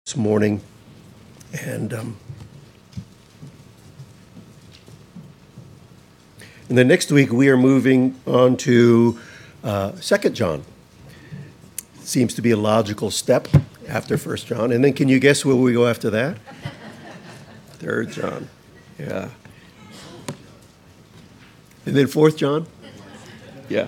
this morning, and then next week we are moving on to 2 John. Seems to be a logical step after 1 John. And then can you guess where we go after that? 3 John. Yeah. And then 4 John? Yeah.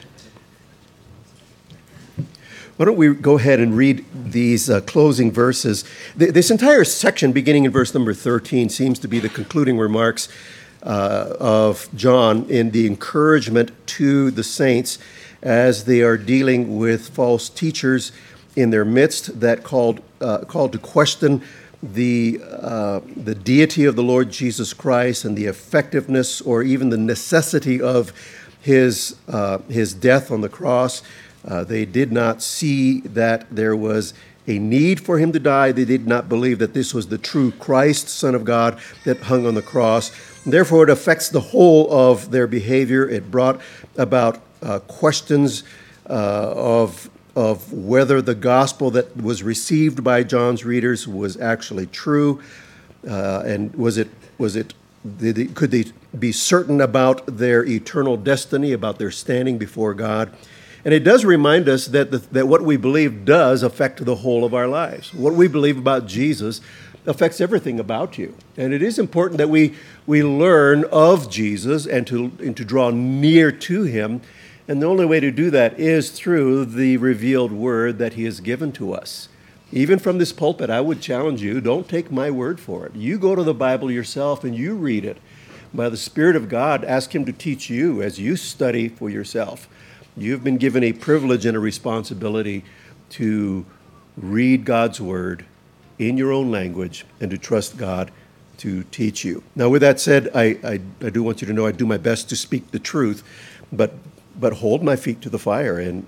Why don't we go ahead and read these closing verses. This entire section, beginning in verse number 13, seems to be the concluding remarks of John in the encouragement to the saints as they are dealing with false teachers in their midst that called to question the deity of the Lord Jesus Christ and the effectiveness or even the necessity of his death on the cross. They did not see that there was a need for him to die. They did not believe that this was the true Christ, Son of God, that hung on the cross. Therefore, it affects the whole of their behavior. It brought about questions of whether the gospel that was received by John's readers was actually true, and could they be certain about their eternal destiny, about their standing before God. And it does remind us that what we believe does affect the whole of our lives. What we believe about Jesus affects everything about you. And it is important that we learn of Jesus and to draw near to him. And the only way to do that is through the revealed word that he has given to us. Even from this pulpit, I would challenge you, don't take my word for it. You go to the Bible yourself and you read it. By the Spirit of God, ask him to teach you as you study for yourself. You've been given a privilege and a responsibility to read God's word in your own language and to trust God to teach you. Now, with that said, I do want you to know I do my best to speak the truth, but hold my feet to the fire and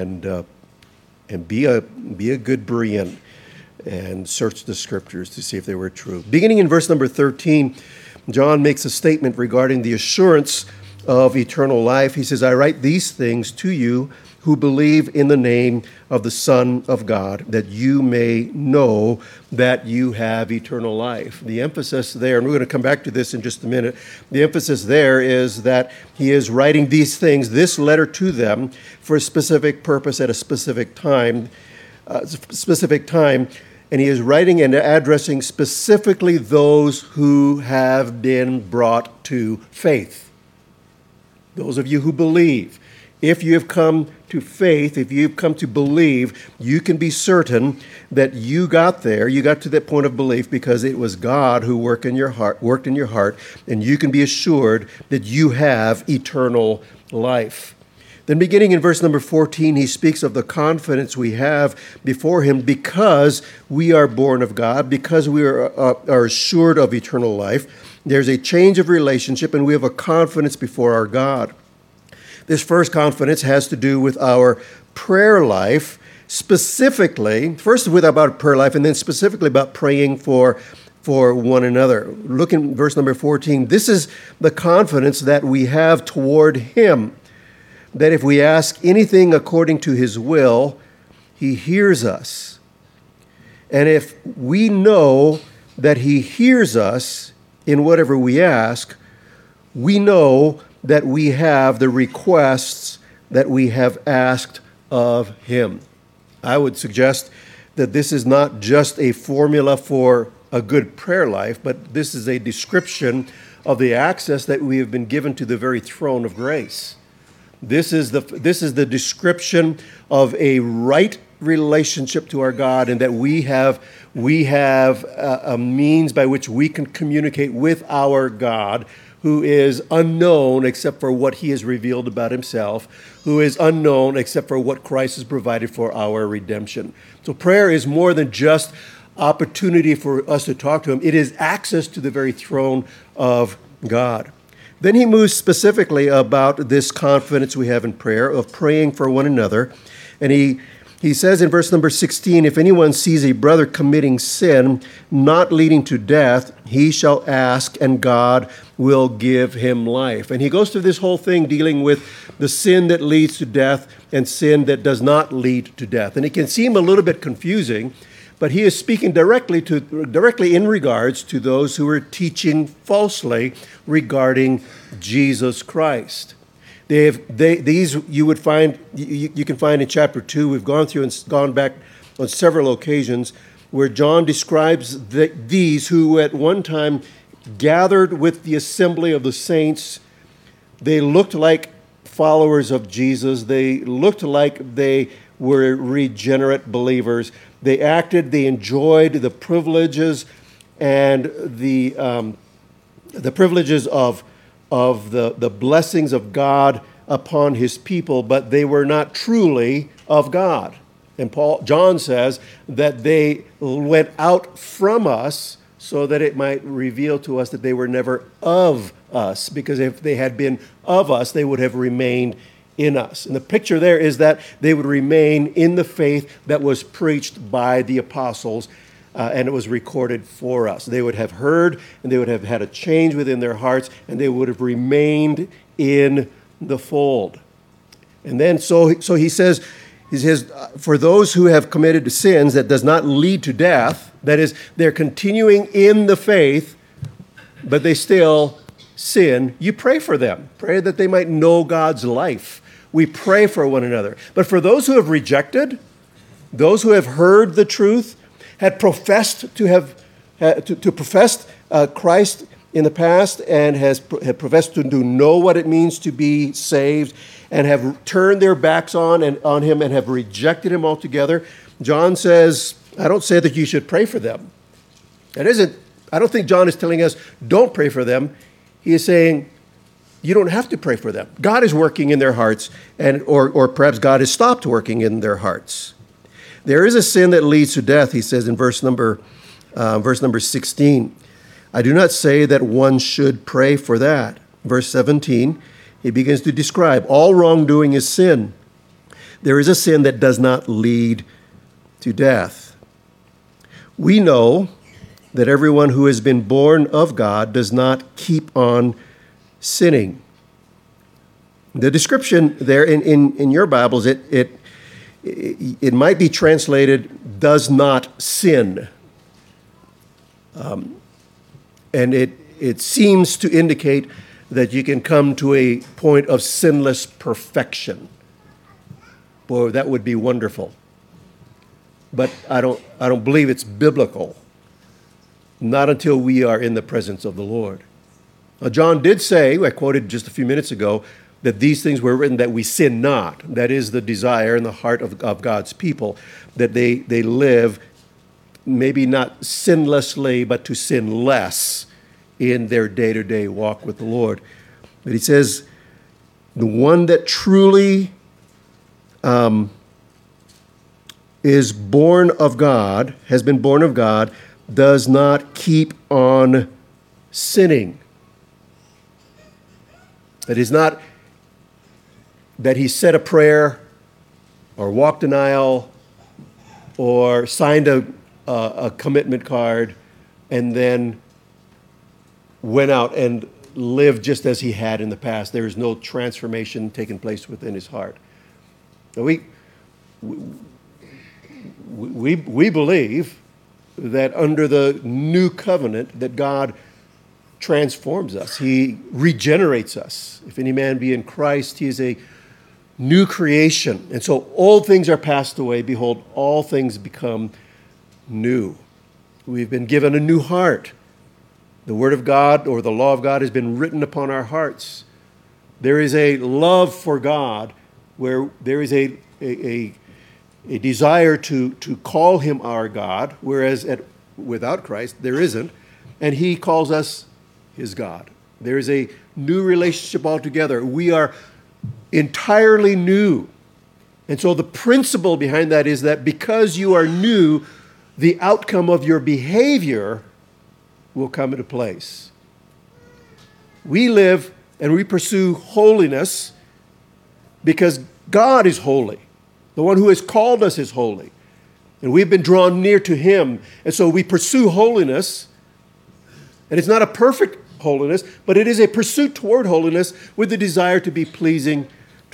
be a good Berean and search the scriptures to see if they were true. Beginning in verse number 13, John makes a statement regarding the assurance of eternal life. He says, I write these things to you who believe in the name of the Son of God, that you may know that you have eternal life. The emphasis there, and we're going to come back to this in just a minute, the emphasis there is that he is writing these things, this letter to them, for a specific purpose at a specific time, and he is writing and addressing specifically those who have been brought to faith. Those of you who believe. If you have come to faith, if you've come to believe, you can be certain that you got there. You got to that point of belief because it was God who worked in your heart, and you can be assured that you have eternal life. Then beginning in verse number 14, he speaks of the confidence we have before him because we are born of God, because we are assured of eternal life. There's a change of relationship, and we have a confidence before our God. This first confidence has to do with our prayer life, specifically, first with about prayer life, and then specifically about praying for one another. Look in verse number 14. This is the confidence that we have toward him, that if we ask anything according to his will, he hears us. And if we know that he hears us in whatever we ask, we know that we have the requests that we have asked of him. I would suggest that this is not just a formula for a good prayer life, but this is a description of the access that we have been given to the very throne of grace. This is the description of a right relationship to our God, and that we have a means by which we can communicate with our God, who is unknown except for what he has revealed about himself, who is unknown except for what Christ has provided for our redemption. So prayer is more than just opportunity for us to talk to him. It is access to the very throne of God. Then he moves specifically about this confidence we have in prayer, of praying for one another. And he says in verse number 16, if anyone sees a brother committing sin not leading to death, he shall ask, and God will give him life. And he goes through this whole thing dealing with the sin that leads to death and sin that does not lead to death. And it can seem a little bit confusing, But he is speaking directly in regards to those who are teaching falsely regarding Jesus Christ. These you would find, you can find in chapter 2. We've gone through and gone back on several occasions where John describes these who at one time gathered with the assembly of the saints. They looked like followers of Jesus. They looked like they were regenerate believers. They enjoyed the privileges and the privileges of the blessings of God upon his people, but they were not truly of God. And John says that they went out from us so that it might reveal to us that they were never of us, because if they had been of us, they would have remained in us. And the picture there is that they would remain in the faith that was preached by the apostles, and it was recorded for us. They would have heard, and they would have had a change within their hearts, and they would have remained in the fold. And then so he says, for those who have committed sins that does not lead to death, that is, they're continuing in the faith, but they still sin, you pray for them. Pray that they might know God's life. We pray for one another. But for those who have rejected, those who have heard the truth, had professed to have professed Christ in the past, and had professed to know what it means to be saved, and have turned their backs on him and have rejected him altogether, John says, I don't say that you should pray for them. I don't think John is telling us don't pray for them. He is saying you don't have to pray for them. God is working in their hearts, or perhaps God has stopped working in their hearts. There is a sin that leads to death, he says in verse number 16. I do not say that one should pray for that. Verse 17, he begins to describe all wrongdoing is sin. There is a sin that does not lead to death. We know that everyone who has been born of God does not keep on sinning. The description there in your Bibles, it might be translated, does not sin. And it seems to indicate that you can come to a point of sinless perfection. Boy, that would be wonderful. But I don't believe it's biblical. Not until we are in the presence of the Lord. John did say, I quoted just a few minutes ago, that these things were written that we sin not. That is the desire in the heart of God's people, that they live maybe not sinlessly, but to sin less in their day-to-day walk with the Lord. But he says, the one that truly is born of God, has been born of God, does not keep on sinning. That is not that he said a prayer or walked an aisle or signed a commitment card and then went out and lived just as he had in the past. There is no transformation taking place within his heart. Now we believe that under the new covenant that God transforms us. He regenerates us. If any man be in Christ, he is a new creation. And so old things are passed away. Behold, all things become new. We've been given a new heart. The Word of God, or the law of God, has been written upon our hearts. There is a love for God where there is a desire to call him our God, whereas without Christ there isn't, and he calls us his God. There is a new relationship altogether. We are entirely new. And so the principle behind that is that because you are new, the outcome of your behavior will come into place. We live and we pursue holiness because God is holy. The one who has called us is holy. And we've been drawn near to him. And so we pursue holiness. And it's not a perfect holiness, but it is a pursuit toward holiness with the desire to be pleasing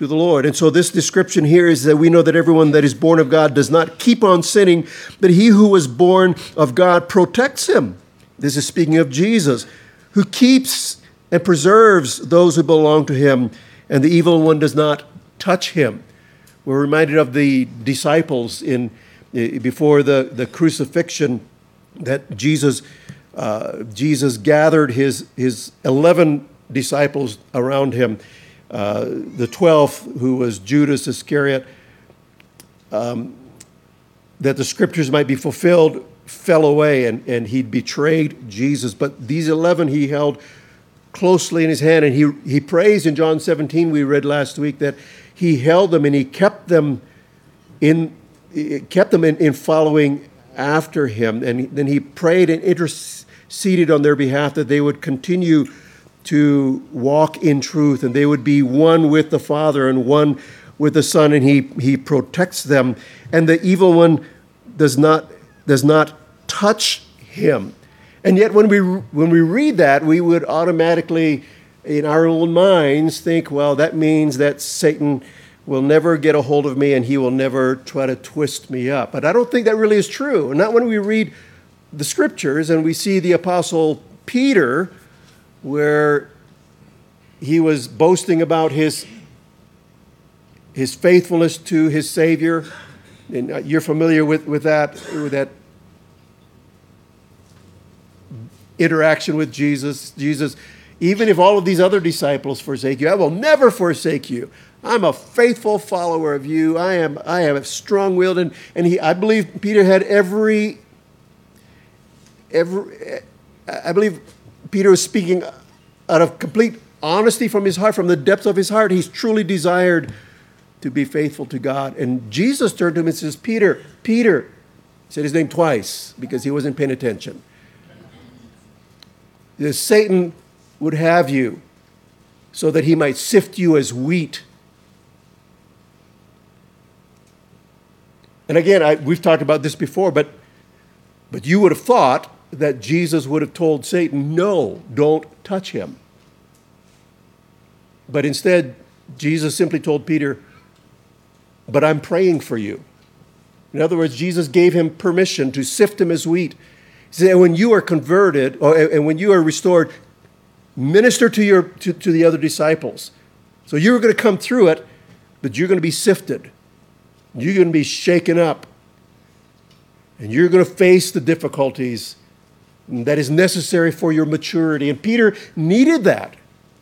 to the Lord. And so this description here is that we know that everyone that is born of God does not keep on sinning, but he who was born of God protects him. This is speaking of Jesus, who keeps and preserves those who belong to him, and the evil one does not touch him. We're reminded of the disciples before the crucifixion, that Jesus gathered his 11 disciples around him. The 12th, who was Judas Iscariot, that the scriptures might be fulfilled, fell away, and he betrayed Jesus. But these 11 he held closely in his hand, and he prays in John 17, we read last week, that he held them and he kept them in following after him. And then he prayed and interceded on their behalf that they would continue to walk in truth, and they would be one with the Father and one with the Son, and he protects them, and the evil one does not touch him. And yet when we read that, we would automatically, in our own minds, think, well, that means that Satan will never get a hold of me and he will never try to twist me up. But I don't think that really is true. And not when we read the scriptures and we see the Apostle Peter, where he was boasting about his faithfulness to his Savior. And you're familiar with that interaction with Jesus. Jesus, even if all of these other disciples forsake you, I will never forsake you. I'm a faithful follower of you. I am strong-willed, and I believe Peter had I believe Peter was speaking out of complete honesty from his heart, from the depths of his heart. He's truly desired to be faithful to God. And Jesus turned to him and says, Peter, Peter. He said his name twice because he wasn't paying attention. Satan would have you so that he might sift you as wheat. And again, we've talked about this before, but you would have thought that Jesus would have told Satan, no, don't touch him. But instead, Jesus simply told Peter, but I'm praying for you. In other words, Jesus gave him permission to sift him as wheat. He said, when you are converted, and when you are restored, minister to the other disciples. So you're going to come through it, but you're going to be sifted. You're going to be shaken up. And you're going to face the difficulties that is necessary for your maturity. And Peter needed that.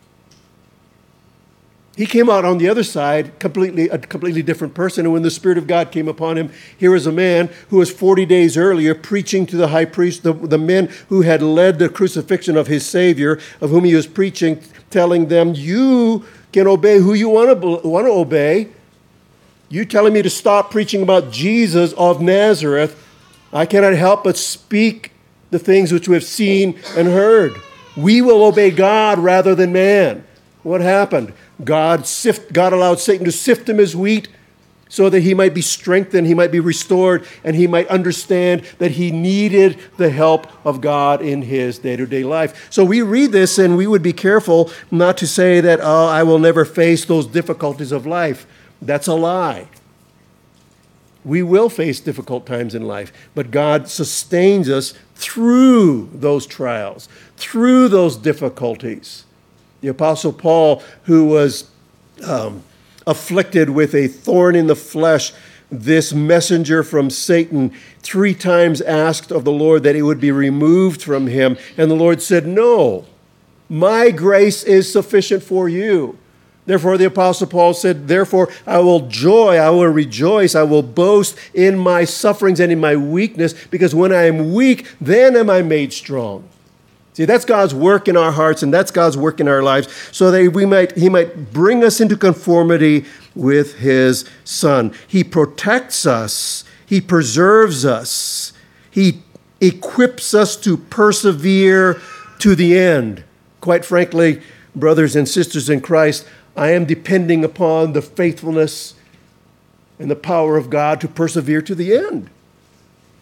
He came out on the other side a completely different person. And when the Spirit of God came upon him, here was a man who was 40 days earlier preaching to the high priest, the men who had led the crucifixion of his Savior, of whom he was preaching, telling them, you can obey who you want to obey. You telling me to stop preaching about Jesus of Nazareth. I cannot help but speak the things which we have seen and heard. We will obey God rather than man. What happened? God allowed Satan to sift him as wheat so that he might be strengthened, he might be restored, and he might understand that he needed the help of God in his day-to-day life. So we read this and we would be careful not to say that, oh, I will never face those difficulties of life. That's a lie. We will face difficult times in life, but God sustains us through those trials, through those difficulties. The Apostle Paul, who was afflicted with a thorn in the flesh, this messenger from Satan, 3 times asked of the Lord that it would be removed from him. And the Lord said, no, my grace is sufficient for you. Therefore, the Apostle Paul said, therefore, I will rejoice, I will boast in my sufferings and in my weakness, because when I am weak, then am I made strong. See, that's God's work in our hearts, and that's God's work in our lives, so that He might bring us into conformity with His Son. He protects us. He preserves us. He equips us to persevere to the end. Quite frankly, brothers and sisters in Christ, I am depending upon the faithfulness and the power of God to persevere to the end.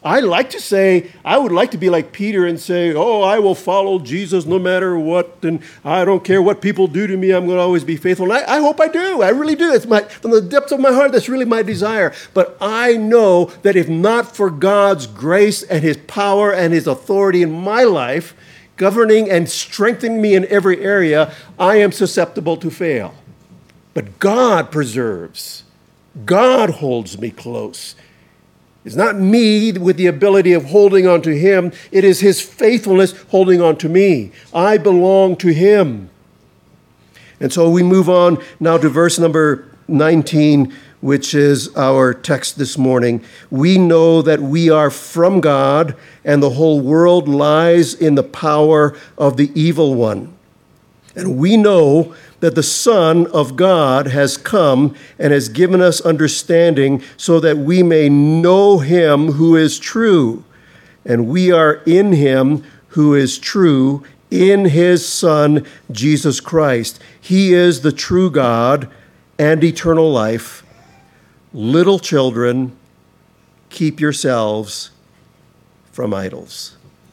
I would like to be like Peter and say, oh, I will follow Jesus no matter what, and I don't care what people do to me, I'm going to always be faithful. And I hope I do. I really do. From the depths of my heart, that's really my desire. But I know that if not for God's grace and his power and his authority in my life, governing and strengthening me in every area, I am susceptible to fail. But God preserves. God holds me close. It's not me with the ability of holding on to him. It is his faithfulness holding on to me. I belong to him. And so we move on now to verse number 19, which is our text this morning. We know that we are from God, and the whole world lies in the power of the evil one. And we know that the Son of God has come and has given us understanding so that we may know him who is true. And we are in him who is true, in his Son, Jesus Christ. He is the true God and eternal life. Little children, keep yourselves from idols.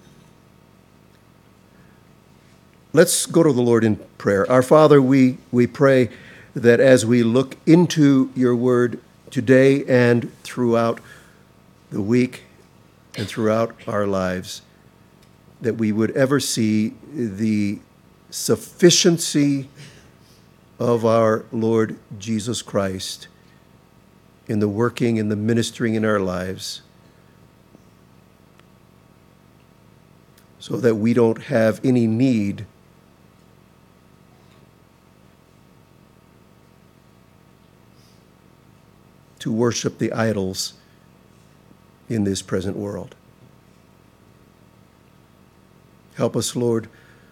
Let's go to the Lord in prayer. Our Father, we pray that as we look into your word today and throughout the week and throughout our lives, that we would ever see the sufficiency of our Lord Jesus Christ in the working and the ministering in our lives, so that we don't have any need to worship the idols in this present world. Help us, Lord,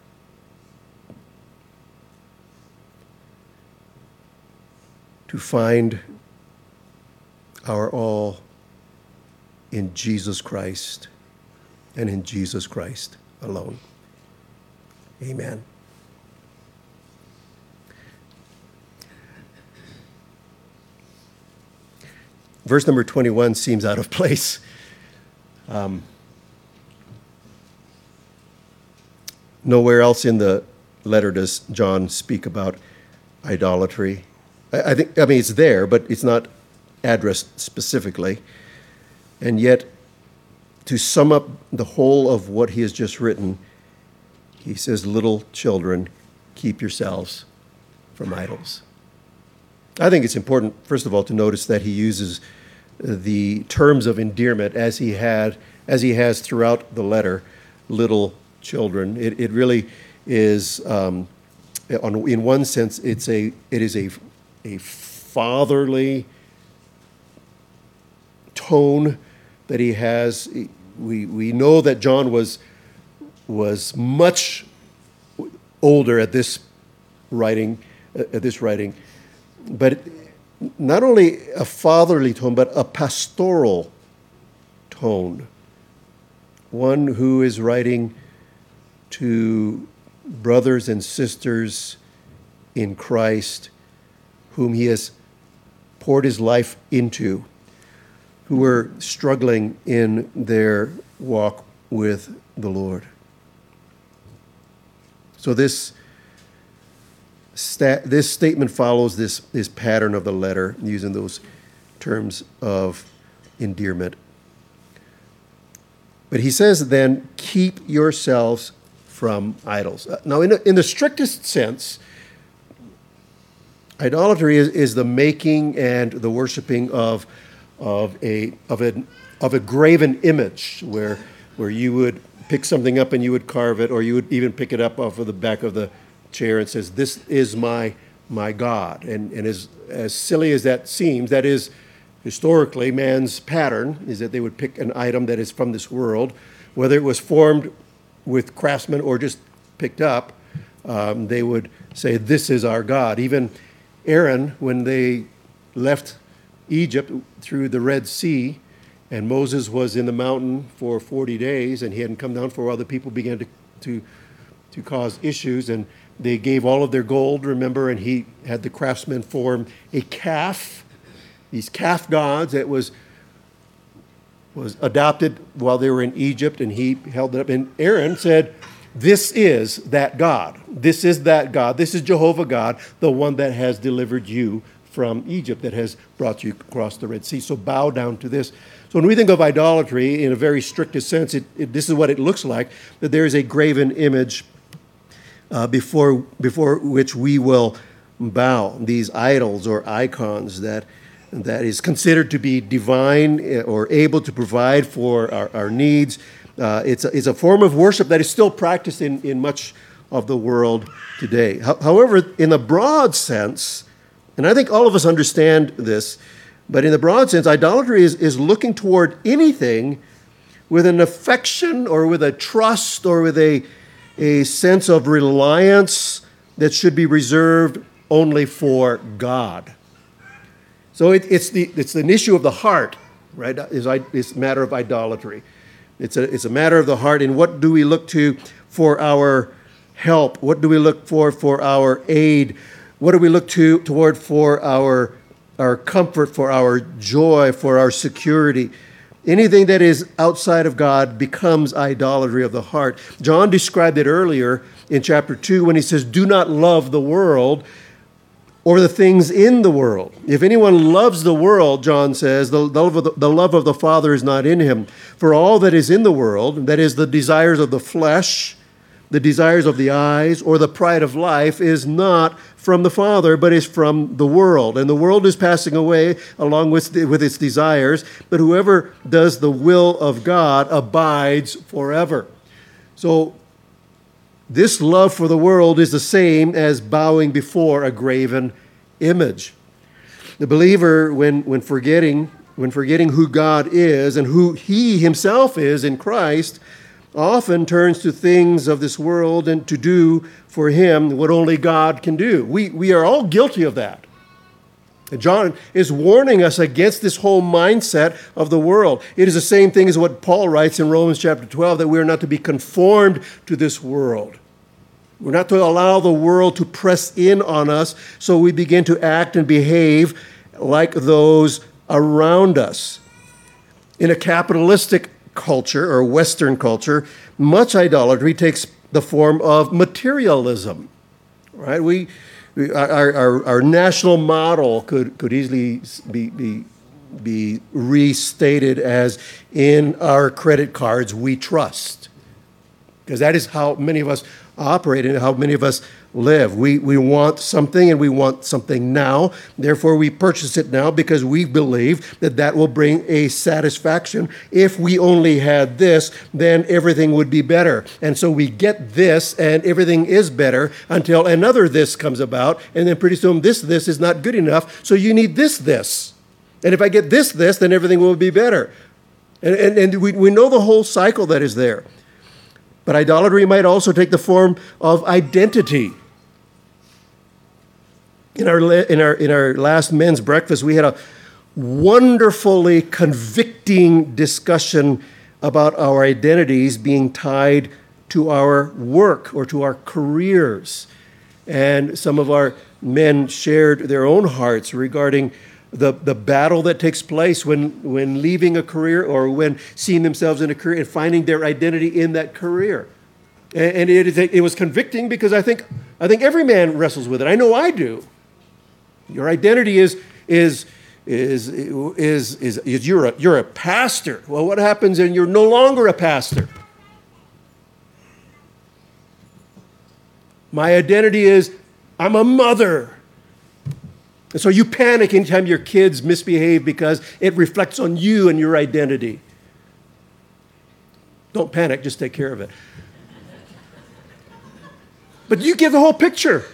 to find our all in Jesus Christ and in Jesus Christ alone. Amen. Verse number 21 seems out of place. Nowhere else in the letter does John speak about idolatry. I mean, it's there, but it's not addressed specifically. And yet, to sum up the whole of what he has just written, he says, little children, keep yourselves from idols. I think it's important, first of all, to notice that he uses the terms of endearment as he has throughout the letter, little children. It really is, in one sense, it is a fatherly tone that he has. We know that John was much older at this writing. But not only a fatherly tone, but a pastoral tone. One who is writing to brothers and sisters in Christ whom he has poured his life into, who are struggling in their walk with the Lord. So this statement follows this pattern of the letter, using those terms of endearment. But he says then, keep yourselves from idols. Now, in the strictest sense, idolatry is the making and the worshiping of a graven image, where you would pick something up and you would carve it, or you would even pick it up off of the back of the chair and says, "This is my God." And as silly as that seems, that is historically man's pattern, is that they would pick an item that is from this world, whether it was formed with craftsmen or just picked up. They would say, "This is our God." Even Aaron, when they left Egypt through the Red Sea, and Moses was in the mountain for 40 days, and he hadn't come down for a while, the people began to cause issues, and they gave all of their gold, remember, and he had the craftsmen form a calf, these calf gods that was was adopted while they were in Egypt, and he held it up. And Aaron said, "This is that God. This is that God. This is Jehovah God, the one that has delivered you from Egypt, that has brought you across the Red Sea. So bow down to this." So when we think of idolatry in a very strictest sense, this is what it looks like, that there is a graven image before which we will bow. These idols or icons that is considered to be divine or able to provide for our needs. It's a form of worship that is still practiced in much of the world today. However, in the broad sense, and I think all of us understand this, but in the broad sense, idolatry is looking toward anything with an affection or with a trust or with a sense of reliance that should be reserved only for God. So it's an issue of the heart, right? It's a matter of idolatry. It's a matter of the heart. And what do we look to for our help? What do we look for our aid? What do we look toward for our comfort, for our joy, for our security? Anything that is outside of God becomes idolatry of the heart. John described it earlier in chapter 2 when he says, "Do not love the world or the things in the world. If anyone loves the world," John says, the love of the Father is not in him. "For all that is in the world, that is the desires of the flesh, the desires of the eyes, or the pride of life, is not from the Father, but is from the world. And the world is passing away along with its desires, but whoever does the will of God abides forever." So this love for the world is the same as bowing before a graven image. The believer, when forgetting who God is and who he himself is in Christ, often turns to things of this world and to do for him what only God can do. We are all guilty of that. And John is warning us against this whole mindset of the world. It is the same thing as what Paul writes in Romans chapter 12, that we are not to be conformed to this world. We're not to allow the world to press in on us so we begin to act and behave like those around us. In a capitalistic culture or Western culture, much idolatry takes the form of materialism. Right? Our national model could easily be restated as, "In our credit cards we trust," because that is how many of us operate and how many of us live. We want something, and we want something now. Therefore, we purchase it now because we believe that will bring a satisfaction. If we only had this, then everything would be better. And so we get this, and everything is better until another this comes about, and then pretty soon this is not good enough, so you need this. And if I get this, then everything will be better. And we know the whole cycle that is there. But idolatry might also take the form of identity. In our last men's breakfast, we had a wonderfully convicting discussion about our identities being tied to our work or to our careers. And some of our men shared their own hearts regarding the battle that takes place when leaving a career or when seeing themselves in a career and finding their identity in that career. And it was convicting because I think every man wrestles with it. I know I do. Your identity is you're a pastor. Well, what happens when you're no longer a pastor? My identity is I'm a mother. And so you panic anytime your kids misbehave because it reflects on you and your identity. Don't panic, just take care of it. But you give the whole picture.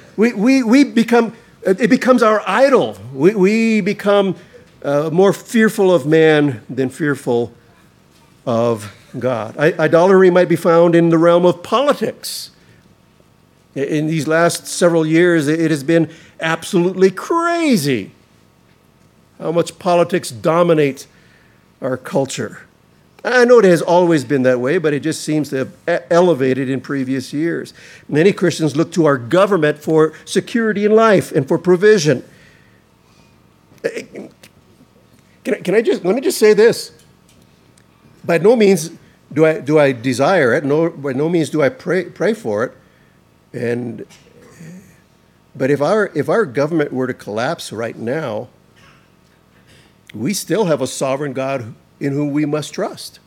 It becomes our idol. We become more fearful of man than fearful of God. Idolatry might be found in the realm of politics. In these last several years, it has been absolutely crazy how much politics dominates our culture. I know it has always been that way, but it just seems to have elevated in previous years. Many Christians look to our government for security in life and for provision. Let me just say this. By no means do I desire it. No, by no means do I pray for it. But if our government were to collapse right now, we still have a sovereign God in whom we must trust.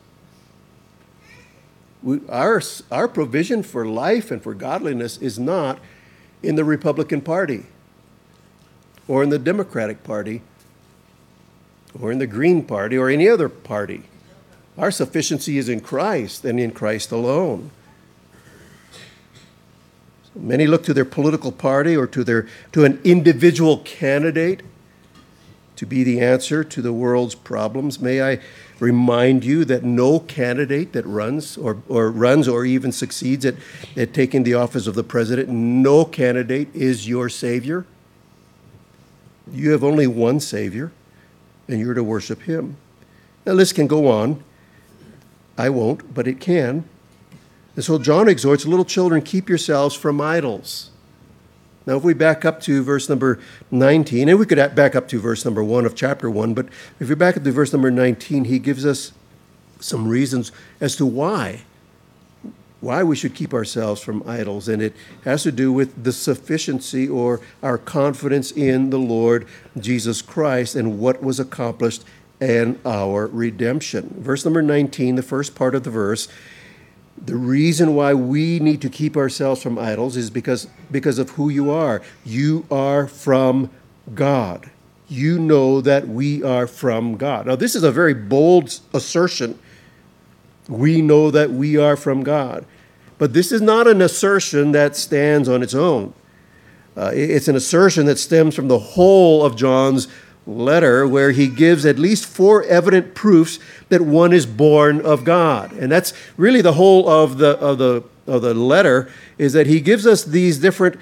Our provision for life and for godliness is not in the Republican Party or in the Democratic Party or in the Green Party or any other party. Our sufficiency is in Christ and in Christ alone. So many look to their political party or to an individual candidate to be the answer to the world's problems. May I remind you that no candidate that runs or even succeeds at taking the office of the president, no candidate is your Savior. You have only one Savior, and you're to worship him. Now, this can go on. I won't, but it can. And so John exhorts, little children, keep yourselves from idols. Now, if we back up to verse number 19, and we could back up to verse number 1 of chapter 1, but if we back up to verse number 19, he gives us some reasons as to why we should keep ourselves from idols. And it has to do with the sufficiency or our confidence in the Lord Jesus Christ and what was accomplished in our redemption. Verse number 19, the first part of the verse, the reason why we need to keep ourselves from idols is because of who you are. You are from God. You know that we are from God. Now, this is a very bold assertion. We know that we are from God. But this is not an assertion that stands on its own. It's an assertion that stems from the whole of John's letter, where he gives at least 4 evident proofs that one is born of God. And that's really the whole of the letter, is that he gives us these different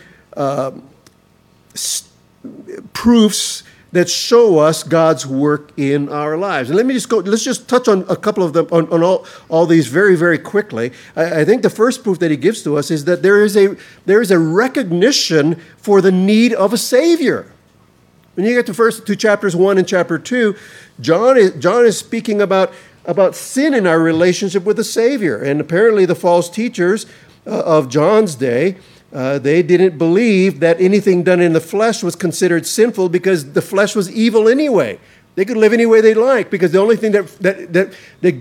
proofs that show us God's work in our lives. And let's just touch on a couple of them, on all these very, very quickly. I think the first proof that he gives to us is that there is a recognition for the need of a Savior. When you get to chapters 1 and chapter 2, John is speaking about sin in our relationship with the Savior. And apparently the false teachers of John's day, they didn't believe that anything done in the flesh was considered sinful because the flesh was evil anyway. They could live any way they like because the only thing that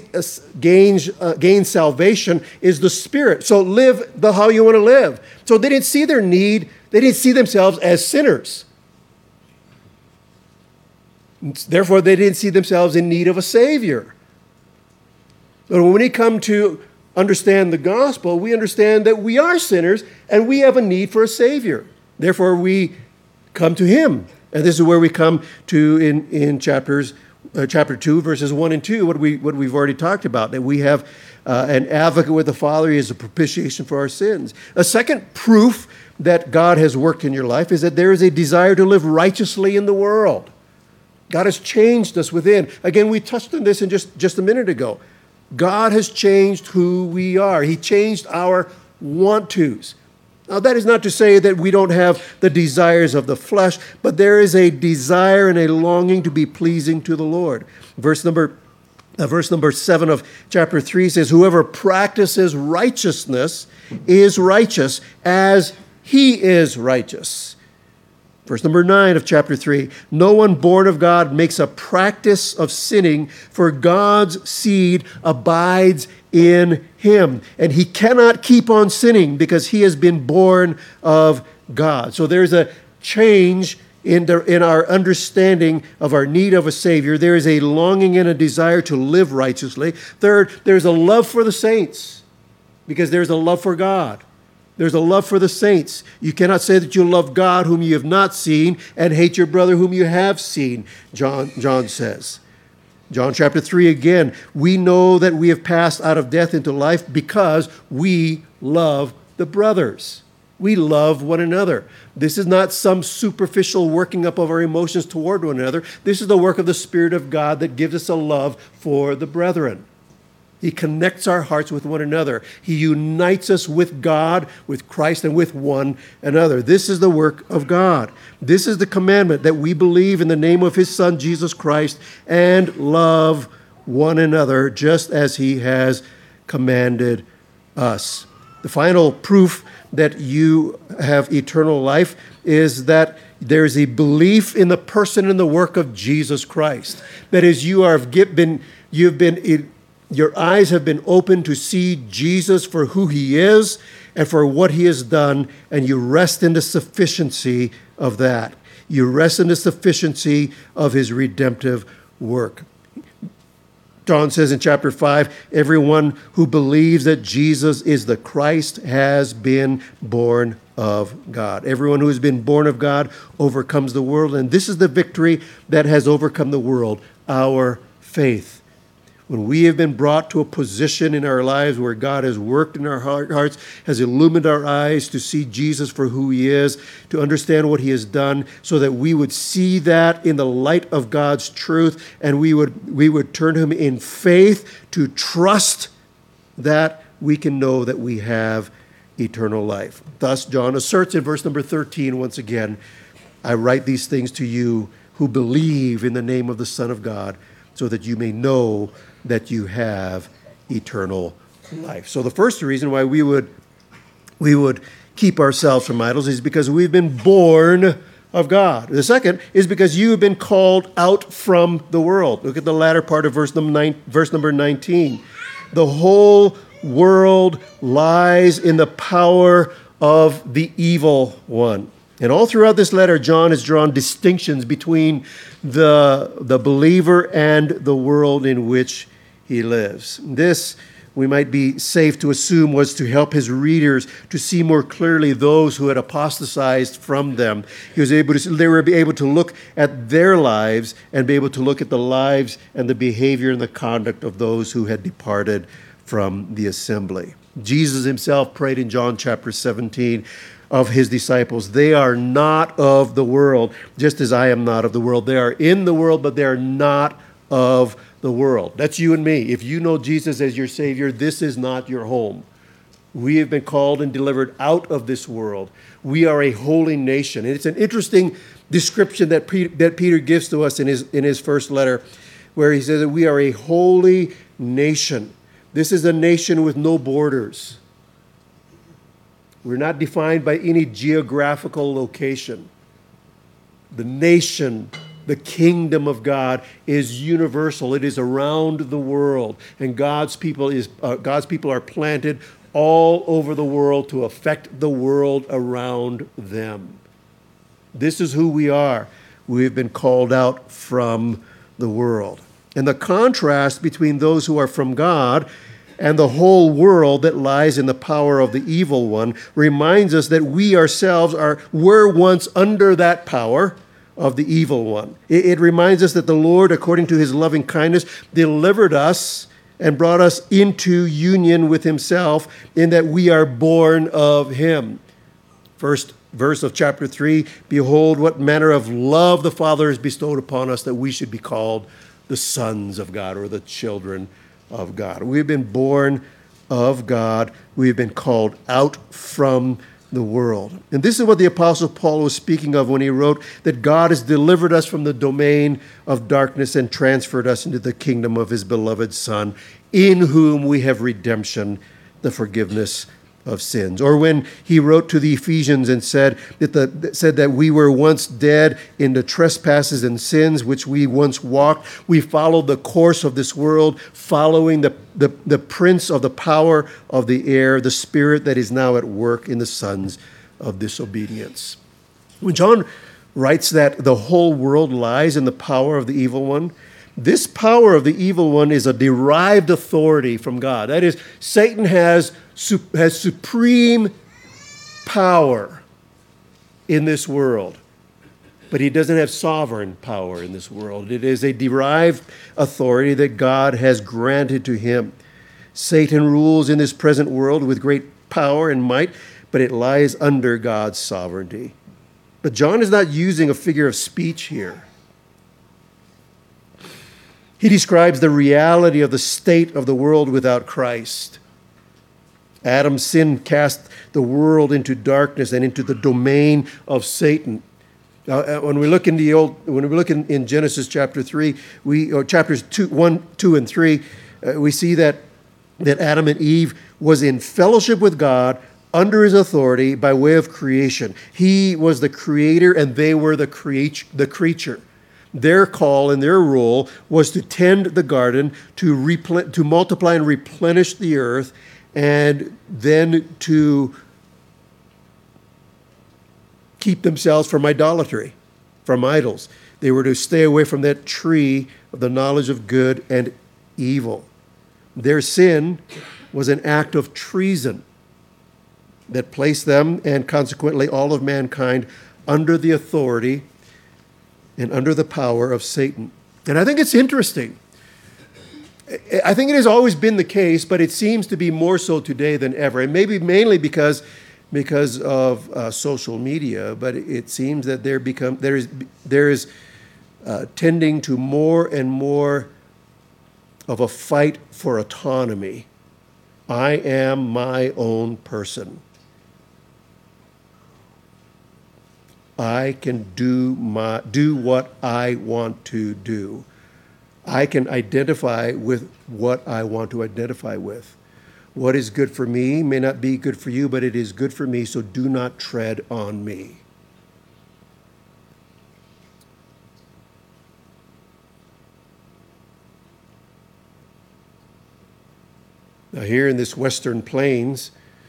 gains salvation is the Spirit. So live how you want to live. So they didn't see their need. They didn't see themselves as sinners. Therefore, they didn't see themselves in need of a Savior. But when we come to understand the gospel, we understand that we are sinners and we have a need for a Savior. Therefore, we come to him. And this is where we come to in chapter 2, verses 1 and 2, what we've already talked about, that we have an advocate with the Father. He is a propitiation for our sins. A second proof that God has worked in your life is that there is a desire to live righteously in the world. God has changed us within. Again, we touched on this in just a minute ago. God has changed who we are. He changed our want-tos. Now, that is not to say that we don't have the desires of the flesh, but there is a desire and a longing to be pleasing to the Lord. Verse number 7 of chapter 3 says, whoever practices righteousness is righteous as he is righteous. Verse number 9 of chapter 3, no one born of God makes a practice of sinning, for God's seed abides in him. And he cannot keep on sinning because he has been born of God. So there's a change in our understanding of our need of a Savior. There is a longing and a desire to live righteously. Third, there's a love for the saints because there's a love for God. There's a love for the saints. You cannot say that you love God whom you have not seen and hate your brother whom you have seen, John says. John chapter 3 again, we know that we have passed out of death into life because we love the brothers. We love one another. This is not some superficial working up of our emotions toward one another. This is the work of the Spirit of God that gives us a love for the brethren. He connects our hearts with one another. He unites us with God, with Christ, and with one another. This is the work of God. This is the commandment, that we believe in the name of his Son, Jesus Christ, and love one another just as he has commanded us. The final proof that you have eternal life is that there's a belief in the person and the work of Jesus Christ. That is, your eyes have been opened to see Jesus for who he is and for what he has done, and you rest in the sufficiency of that. You rest in the sufficiency of his redemptive work. John says in chapter 5, everyone who believes that Jesus is the Christ has been born of God. Everyone who has been born of God overcomes the world, and this is the victory that has overcome the world, our faith. When we have been brought to a position in our lives where God has worked in our hearts, has illumined our eyes to see Jesus for who he is, to understand what he has done, so that we would see that in the light of God's truth, and we would turn to him in faith to trust that we can know that we have eternal life. Thus, John asserts in verse number 13 once again, I write these things to you who believe in the name of the Son of God, so that you may know that you have eternal life. So the first reason why we would keep ourselves from idols is because we've been born of God. The second is because you have been called out from the world. Look at the latter part of verse number 19. The whole world lies in the power of the evil one. And all throughout this letter, John has drawn distinctions between the believer and the world in which he lives. This, we might be safe to assume, was to help his readers to see more clearly those who had apostatized from them. They were able to look at their lives and be able to look at the lives and the behavior and the conduct of those who had departed from the assembly. Jesus himself prayed in John chapter 17 of his disciples, they are not of the world, just as I am not of the world. They are in the world, but they are not of the world. That's you and me. If you know Jesus as your Savior, this is not your home. We have been called and delivered out of this world. We are a holy nation. And it's an interesting description that Peter gives to us in his first letter, where he says that we are a holy nation. This is a nation with no borders. We're not defined by any geographical location. The nation, the kingdom of God is universal. It is around the world, and God's people are planted all over the world to affect the world around them. This is who we are. We have been called out from the world. And the contrast between those who are from God and the whole world that lies in the power of the evil one reminds us that we ourselves were once under that power of the evil one. It reminds us that the Lord, according to his loving kindness, delivered us and brought us into union with himself in that we are born of him. First verse of chapter 3, behold what manner of love the Father has bestowed upon us that we should be called the sons of God, or the children of God. We've been born of God. We've been called out from the world. And this is what the Apostle Paul was speaking of when he wrote that God has delivered us from the domain of darkness and transferred us into the kingdom of his beloved Son, in whom we have redemption, the forgiveness of sins. Or when he wrote to the Ephesians and said that we were once dead in the trespasses and sins which we once walked. We followed the course of this world, following the prince of the power of the air, the spirit that is now at work in the sons of disobedience. When John writes that the whole world lies in the power of the evil one, this power of the evil one is a derived authority from God. That is, Satan has supreme power in this world, but he doesn't have sovereign power in this world. It is a derived authority that God has granted to him. Satan rules in this present world with great power and might, but it lies under God's sovereignty. But John is not using a figure of speech here. He describes the reality of the state of the world without Christ. Adam's sin cast the world into darkness and into the domain of Satan. When we look in in Genesis chapter 3, or chapters 1, 2, and 3, we see that Adam and Eve was in fellowship with God under his authority by way of creation. He was the creator and they were the creature. Their call and their role was to tend the garden, to multiply and replenish the earth, and then to keep themselves from idolatry, from idols. They were to stay away from that tree of the knowledge of good and evil. Their sin was an act of treason that placed them and consequently all of mankind under the authority and under the power of Satan. And I think it's interesting. I think it has always been the case, but it seems to be more so today than ever. And maybe mainly because of social media, but it seems that there is tending to more and more of a fight for autonomy. I am my own person. I can do what I want to do. I can identify with what I want to identify with. What is good for me may not be good for you, but it is good for me, so do not tread on me. Now here in this Western Plains,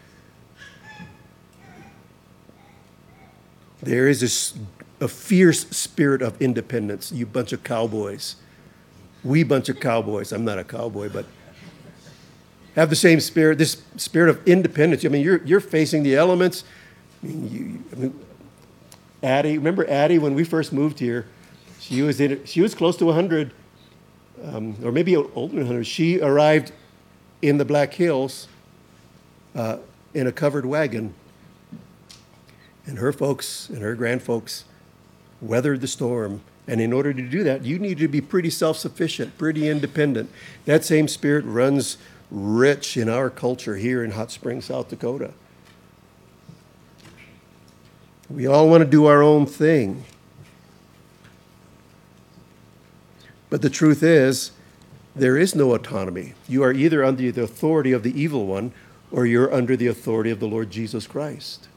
there is a fierce spirit of independence. You bunch of cowboys. We bunch of cowboys. I'm not a cowboy, but have the same spirit, this spirit of independence. I mean, you're facing the elements. Addie, remember Addie when we first moved here? She was close to 100, or maybe older than 100. She arrived in the Black Hills in a covered wagon. And her folks and her grandfolks weathered the storm. And in order to do that, you need to be pretty self-sufficient, pretty independent. That same spirit runs rich in our culture here in Hot Springs, South Dakota. We all want to do our own thing. But the truth is, there is no autonomy. You are either under the authority of the evil one or you're under the authority of the Lord Jesus Christ.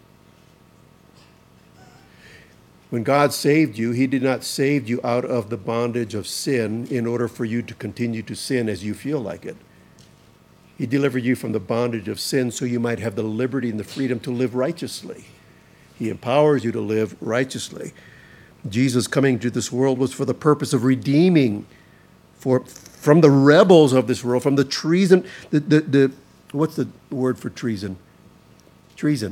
When God saved you, he did not save you out of the bondage of sin in order for you to continue to sin as you feel like it. He delivered you from the bondage of sin so you might have the liberty and the freedom to live righteously. He empowers you to live righteously. Jesus coming to this world was for the purpose of redeeming from the rebels of this world, from the treason, what's the word for treason? Treason.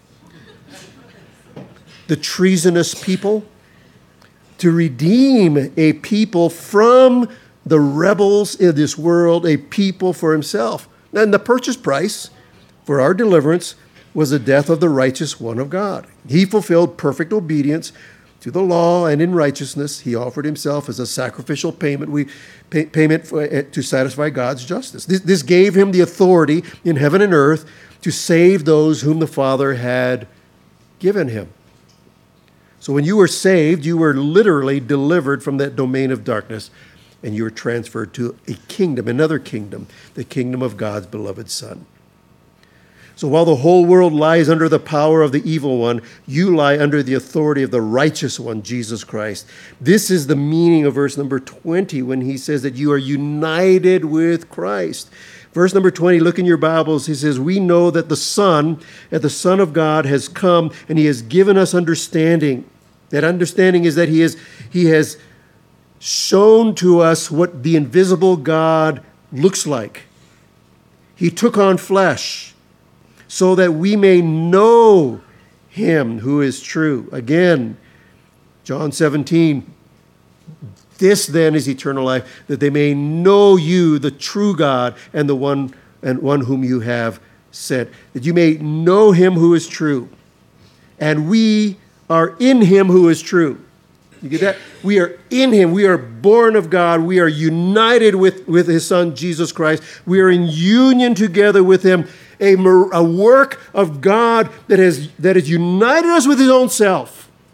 The treasonous people, to redeem a people from the rebels in this world, a people for himself. And the purchase price for our deliverance was the death of the righteous one of God. He fulfilled perfect obedience to the law, and in righteousness he offered himself as a sacrificial payment to satisfy God's justice. This gave him the authority in heaven and earth to save those whom the Father had given him. So when you were saved, you were literally delivered from that domain of darkness, and you were transferred to a kingdom, another kingdom, the kingdom of God's beloved Son. So while the whole world lies under the power of the evil one, you lie under the authority of the righteous one, Jesus Christ. This is the meaning of verse number 20 when he says that you are united with Christ. Verse number 20, look in your Bibles. He says, we know that the Son of God has come and he has given us understanding. That understanding is that he has shown to us what the invisible God looks like. He took on flesh so that we may know him who is true. Again, John 17, this then is eternal life, that they may know you, the true God, and the one whom you have sent. That you may know him who is true. And we are in him who is true. You get that? We are in him. We are born of God. We are united with his Son, Jesus Christ. We are in union together with him. A work of God that has united us with his own self.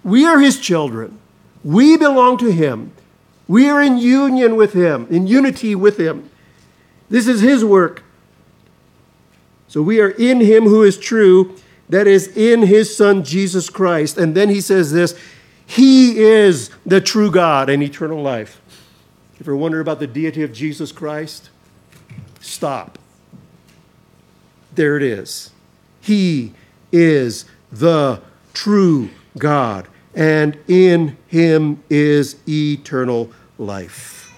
We are his children. We belong to him. We are in union with him, in unity with him. This is his work. So we are in him who is true, that is, in his Son, Jesus Christ. And then he says this, he is the true God and eternal life. If you're wondering about the deity of Jesus Christ, stop. There it is. He is the true God, and in him is eternal life.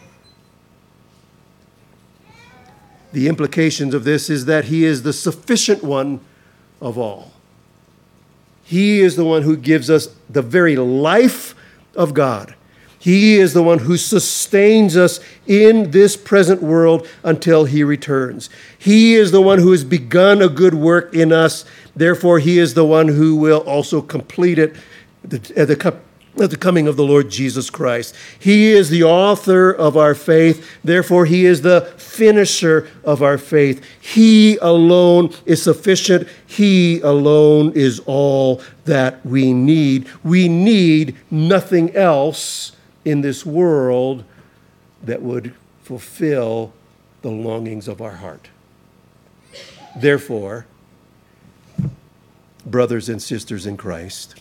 The implications of this is that he is the sufficient one of all. He is the one who gives us the very life of God. He is the one who sustains us in this present world until he returns. He is the one who has begun a good work in us. Therefore, he is the one who will also complete it at the coming of the Lord Jesus Christ. He is the author of our faith. Therefore, he is the finisher of our faith. He alone is sufficient. He alone is all that we need. We need nothing else in this world that would fulfill the longings of our heart. Therefore, brothers and sisters in Christ,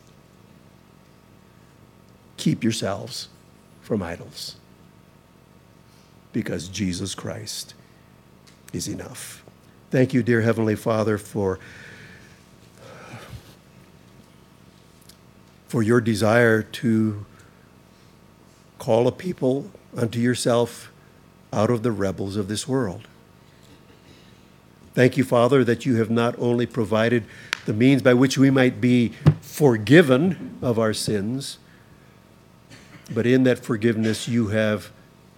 keep yourselves from idols, because Jesus Christ is enough. Thank you, dear Heavenly Father, for your desire to call a people unto yourself out of the rebels of this world. Thank you, Father, that you have not only provided the means by which we might be forgiven of our sins, but in that forgiveness you have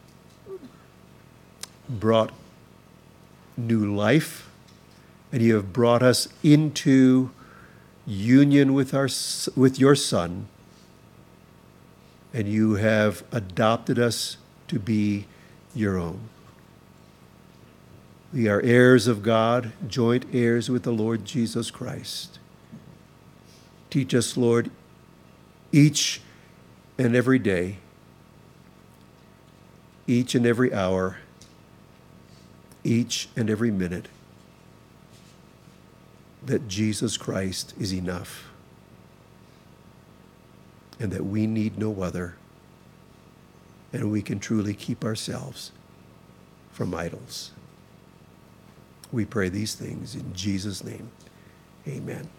brought new life, and you have brought us into union with your Son, and you have adopted us to be your own. We are heirs of God, joint heirs with the Lord Jesus Christ. Teach us, Lord, each and every day, each and every hour, each and every minute, that Jesus Christ is enough, and that we need no other, and we can truly keep ourselves from idols. We pray these things in Jesus' name. Amen.